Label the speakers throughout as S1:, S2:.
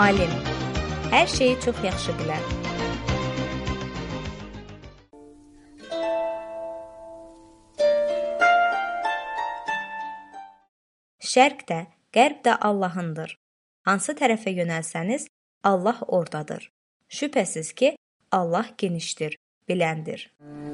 S1: alim, hər şeyi çox yaxşı bilər. Şərq də, qərb də Allahındır. Hansı tərəfə yönəlsəniz, Allah oradadır. Şübhəsiz ki, Allah genişdir, biləndir.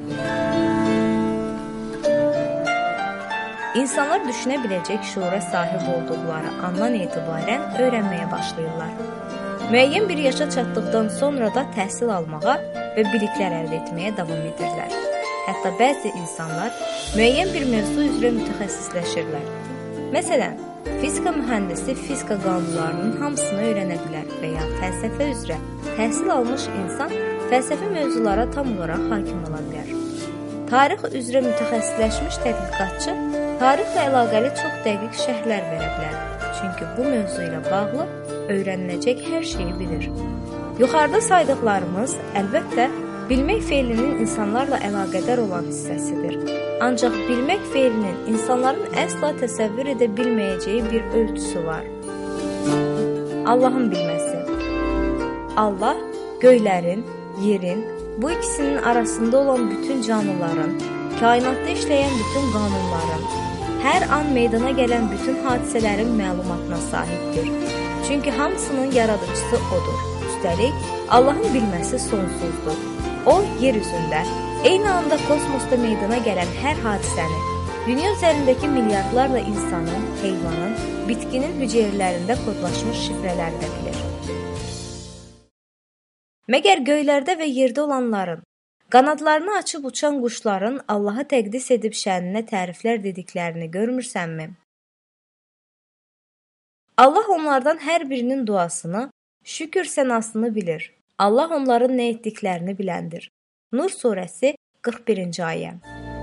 S1: İnsanlar düşünə biləcək şuura sahib olduqları andan etibarən öyrənməyə başlayırlar. Müəyyən bir yaşa çatdıqdan sonra da təhsil almağa və biliklər əldə etməyə davam edirlər. Hətta bəzi insanlar müəyyən bir mövzu üzrə mütəxəssisləşirlər. Məsələn, fizika mühəndisi fizika qanunlarının hamısını öyrənə bilər və ya fəlsəfə üzrə təhsil almış insan fəlsəfi mövzulara tam olaraq hakim ola bilər. Tarix üzrə mütəxəssisləşmiş tədqiqatçı tarixlə əlaqəli çox dəqiq şərhlər verə bilər. Çünki bu mövzu ilə bağlı öyrəniləcək hər şeyi bilir. Yuxarıda saydıqlarımız əlbəttə bilmək feilinin insanlarla əlaqədar olan hissəsidir. Ancaq bilmək feilinin insanların əsla təsəvvür edə bilməyəcəyi bir ölçüsü var. Allahın bilməsi. Allah göylərin, yerin, bu ikisinin arasında olan bütün canlıların, kainatda işləyən bütün qanunların, hər an meydana gələn bütün hadisələrin məlumatına sahibdir. Çünki hamısının yaradıcısı odur. Üstəlik, Allahın bilməsi sonsuzdur. O, yer üzündə, eyni anda kosmosda meydana gələn hər hadisəni, dünya üzərindəki milyardlarla insanın, heyvanın, bitkinin hüceyrələrində kodlaşmış şifrələrlə bilir. Məgər göylərdə və yerdə olanların, qanadlarını açıb uçan quşların Allahı təqdis edib şəninə təriflər dediklərini görmürsənmi? Allah onlardan hər birinin duasını, şükür sənasını bilir. Allah onların nə etdiklərini biləndir. Nur surəsi 41-ci ayə.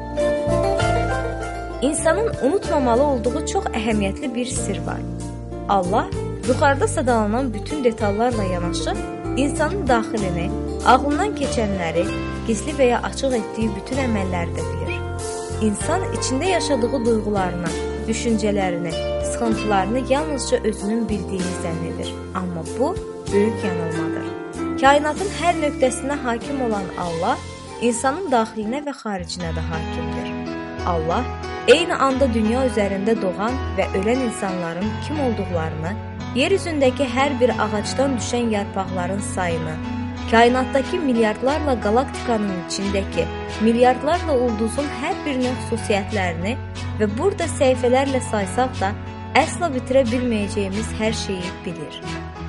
S1: İnsanın unutmamalı olduğu çox əhəmiyyətli bir sir var. Allah, yuxarıda sadalanan bütün detallarla yanaşı, insanın daxilini, ağlından keçənləri, gizli və ya açıq etdiyi bütün əməlləri də bilir. İnsan içində yaşadığı duyğularını, düşüncələrini, sıxıntılarını yalnızca özünün bildiyini zənn edir. Amma bu, böyük yanılmadır. Kainatın hər nöqtəsinə hakim olan Allah, insanın daxilinə və xaricinə də hakimdir. Allah, eyni anda dünya üzərində doğan və ölən insanların kim olduqlarını, yer üzündəki hər bir ağacdan düşən yarpaqların sayını, kainatdakı milyardlarla galaktikanın içindəki milyardlarla ulduzun hər birinin xüsusiyyətlərini və burada səhifələrlə saysaq da əsla bitirə bilməyəcəyimiz hər şeyi bilir.